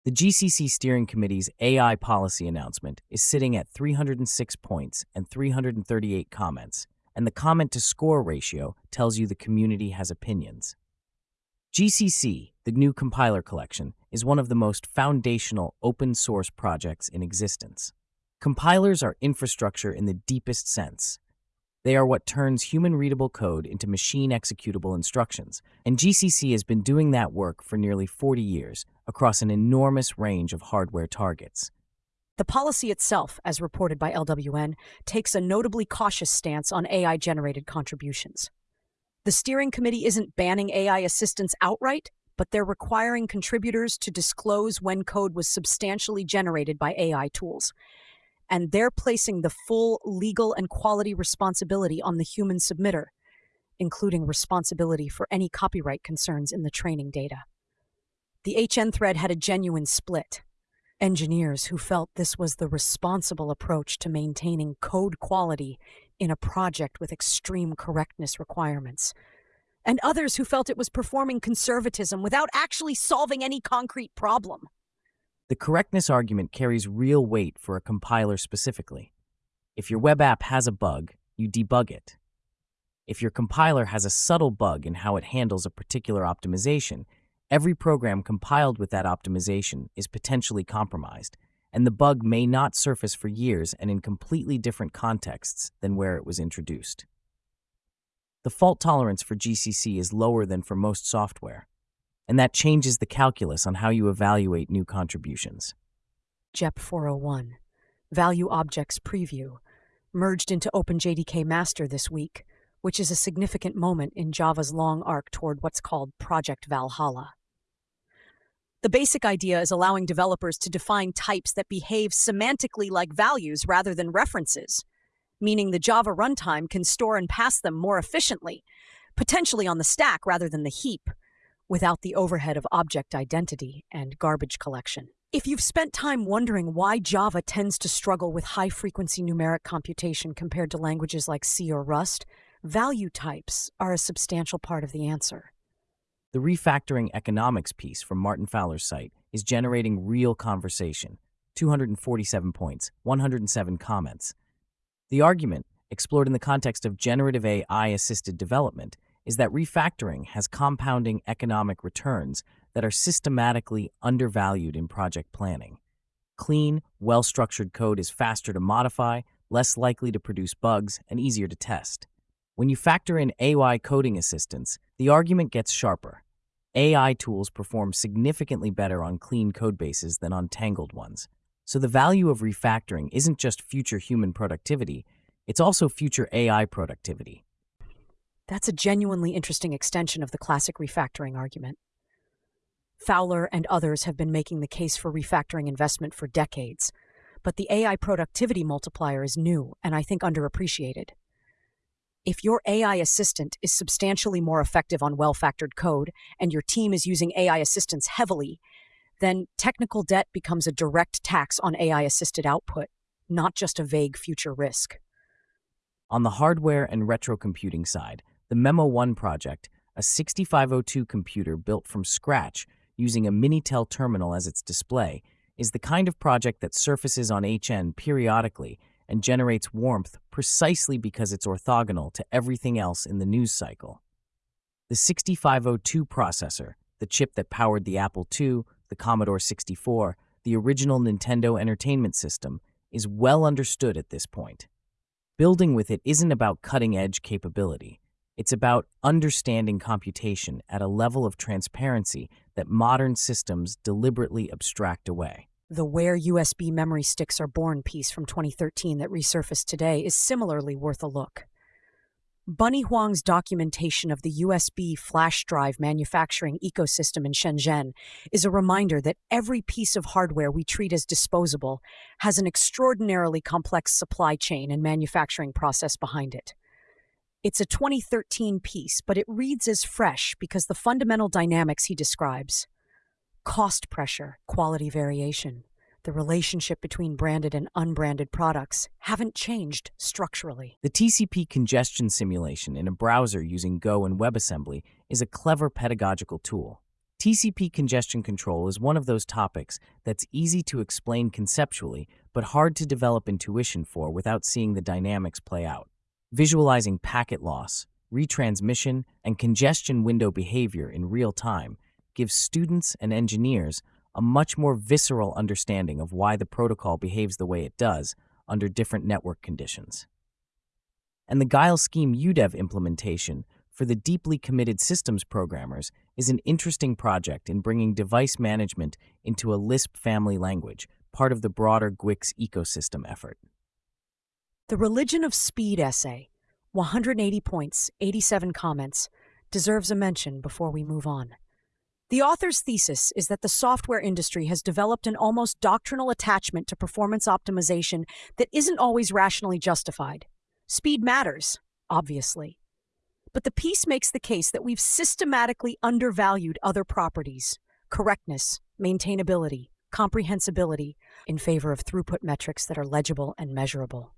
The GCC Steering Committee's AI policy announcement is sitting at 306 points and 338 comments, and the comment to score ratio tells you the community has opinions. GCC, the GNU Compiler Collection, is one of the most foundational open source projects in existence. Compilers are infrastructure in the deepest sense. They are what turns human-readable code into machine-executable instructions, and GCC has been doing that work for nearly 40 years across an enormous range of hardware targets. The policy itself, as reported by LWN, takes a notably cautious stance on AI-generated contributions. The steering committee isn't banning AI assistants outright, but they're requiring contributors to disclose when code was substantially generated by AI tools. And they're placing the full legal and quality responsibility on the human submitter, including responsibility for any copyright concerns in the training data. The HN thread had a genuine split. Engineers who felt this was the responsible approach to maintaining code quality in a project with extreme correctness requirements, and others who felt it was performing conservatism without actually solving any concrete problem. The correctness argument carries real weight for a compiler specifically. If your web app has a bug, you debug it. If your compiler has a subtle bug in how it handles a particular optimization, every program compiled with that optimization is potentially compromised, and the bug may not surface for years and in completely different contexts than where it was introduced. The fault tolerance for GCC is lower than for most software, and that changes the calculus on how you evaluate new contributions. JEP 401, Value Objects Preview, merged into OpenJDK Master this week, which is a significant moment in Java's long arc toward what's called Project Valhalla. The basic idea is allowing developers to define types that behave semantically like values rather than references, meaning the Java runtime can store and pass them more efficiently, potentially on the stack rather than the heap, without the overhead of object identity and garbage collection. If you've spent time wondering why Java tends to struggle with high-frequency numeric computation compared to languages like C or Rust, value types are a substantial part of the answer. The refactoring economics piece from Martin Fowler's site is generating real conversation, 247 points, 107 comments. The argument, explored in the context of generative AI-assisted development, is that refactoring has compounding economic returns that are systematically undervalued in project planning. Clean, well-structured code is faster to modify, less likely to produce bugs, and easier to test. When you factor in AI coding assistance, the argument gets sharper. AI tools perform significantly better on clean codebases than on tangled ones. So the value of refactoring isn't just future human productivity, it's also future AI productivity. That's a genuinely interesting extension of the classic refactoring argument. Fowler and others have been making the case for refactoring investment for decades, but the AI productivity multiplier is new and I think underappreciated. If your AI assistant is substantially more effective on well-factored code and your team is using AI assistants heavily, then technical debt becomes a direct tax on AI-assisted output, not just a vague future risk. On the hardware and retrocomputing side, the Memo-1 project, a 6502 computer built from scratch using a Minitel terminal as its display, is the kind of project that surfaces on HN periodically and generates warmth precisely because it's orthogonal to everything else in the news cycle. The 6502 processor, the chip that powered the Apple II, the Commodore 64, the original Nintendo Entertainment System, is well understood at this point. Building with it isn't about cutting-edge capability. It's about understanding computation at a level of transparency that modern systems deliberately abstract away. The Where USB Memory Sticks Are Born piece from 2013 that resurfaced today is similarly worth a look. Bunny Huang's documentation of the USB flash drive manufacturing ecosystem in Shenzhen is a reminder that every piece of hardware we treat as disposable has an extraordinarily complex supply chain and manufacturing process behind it. It's a 2013 piece, but it reads as fresh because the fundamental dynamics he describes — cost pressure, quality variation, the relationship between branded and unbranded products — haven't changed structurally. The TCP congestion simulation in a browser using Go and WebAssembly is a clever pedagogical tool. TCP congestion control is one of those topics that's easy to explain conceptually, but hard to develop intuition for without seeing the dynamics play out. Visualizing packet loss, retransmission, and congestion window behavior in real time gives students and engineers a much more visceral understanding of why the protocol behaves the way it does under different network conditions. And the Guile Scheme UDEV implementation for the deeply committed systems programmers is an interesting project in bringing device management into a Lisp family language, part of the broader GWIX ecosystem effort. The Religion of Speed essay, 180 points, 87 comments, deserves a mention before we move on. The author's thesis is that the software industry has developed an almost doctrinal attachment to performance optimization that isn't always rationally justified. Speed matters, obviously. But the piece makes the case that we've systematically undervalued other properties, correctness, maintainability, comprehensibility, in favor of throughput metrics that are legible and measurable.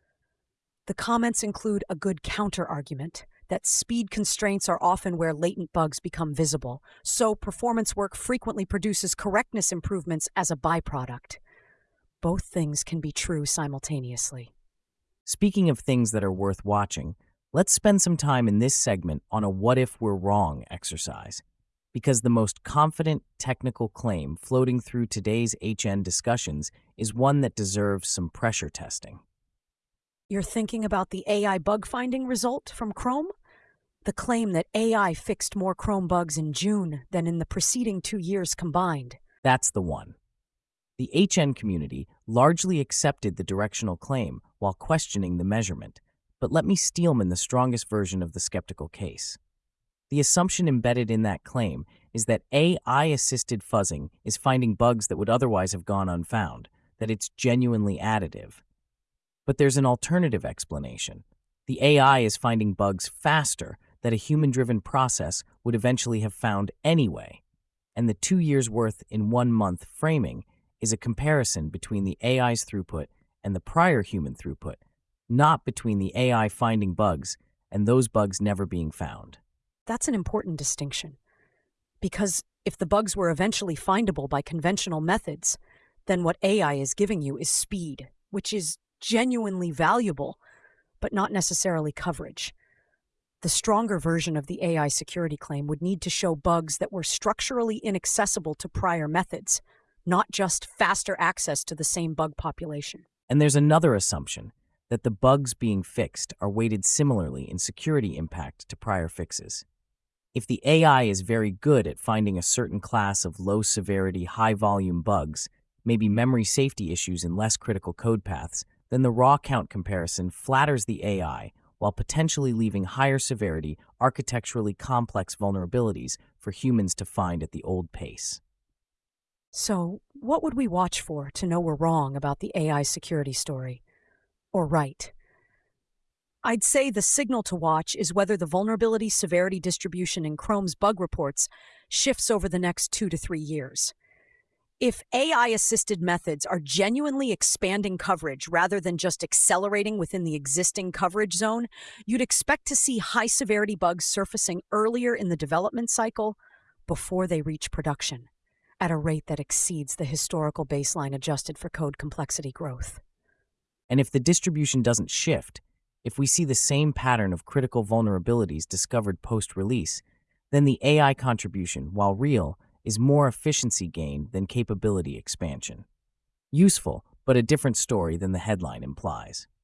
The comments include a good counter-argument that speed constraints are often where latent bugs become visible, so performance work frequently produces correctness improvements as a byproduct. Both things can be true simultaneously. Speaking of things that are worth watching, let's spend some time in this segment on a what if we're wrong exercise, because the most confident technical claim floating through today's HN discussions is one that deserves some pressure testing. You're thinking about the AI bug finding result from Chrome? The claim that AI fixed more Chrome bugs in June than in the preceding 2 years combined. That's the one. The HN community largely accepted the directional claim while questioning the measurement, but let me steelman the strongest version of the skeptical case. The assumption embedded in that claim is that AI-assisted fuzzing is finding bugs that would otherwise have gone unfound, that it's genuinely additive. But there's an alternative explanation. The AI is finding bugs faster that a human-driven process would eventually have found anyway, and the 2 years' worth in 1 month framing is a comparison between the AI's throughput and the prior human throughput, not between the AI finding bugs and those bugs never being found. That's an important distinction, because if the bugs were eventually findable by conventional methods, then what AI is giving you is speed, which is genuinely valuable, but not necessarily coverage. The stronger version of the AI security claim would need to show bugs that were structurally inaccessible to prior methods, not just faster access to the same bug population. And there's another assumption, that the bugs being fixed are weighted similarly in security impact to prior fixes. If the AI is very good at finding a certain class of low-severity, high-volume bugs, maybe memory safety issues in less critical code paths, then the raw count comparison flatters the AI while potentially leaving higher severity, architecturally complex vulnerabilities for humans to find at the old pace. So, what would we watch for to know we're wrong about the AI security story? Or right? I'd say the signal to watch is whether the vulnerability severity distribution in Chrome's bug reports shifts over the next 2 to 3 years. If AI-assisted methods are genuinely expanding coverage rather than just accelerating within the existing coverage zone, you'd expect to see high-severity bugs surfacing earlier in the development cycle before they reach production, at a rate that exceeds the historical baseline adjusted for code complexity growth. And if the distribution doesn't shift, if we see the same pattern of critical vulnerabilities discovered post-release, then the AI contribution, while real, is more efficiency gain than capability expansion. Useful, but a different story than the headline implies.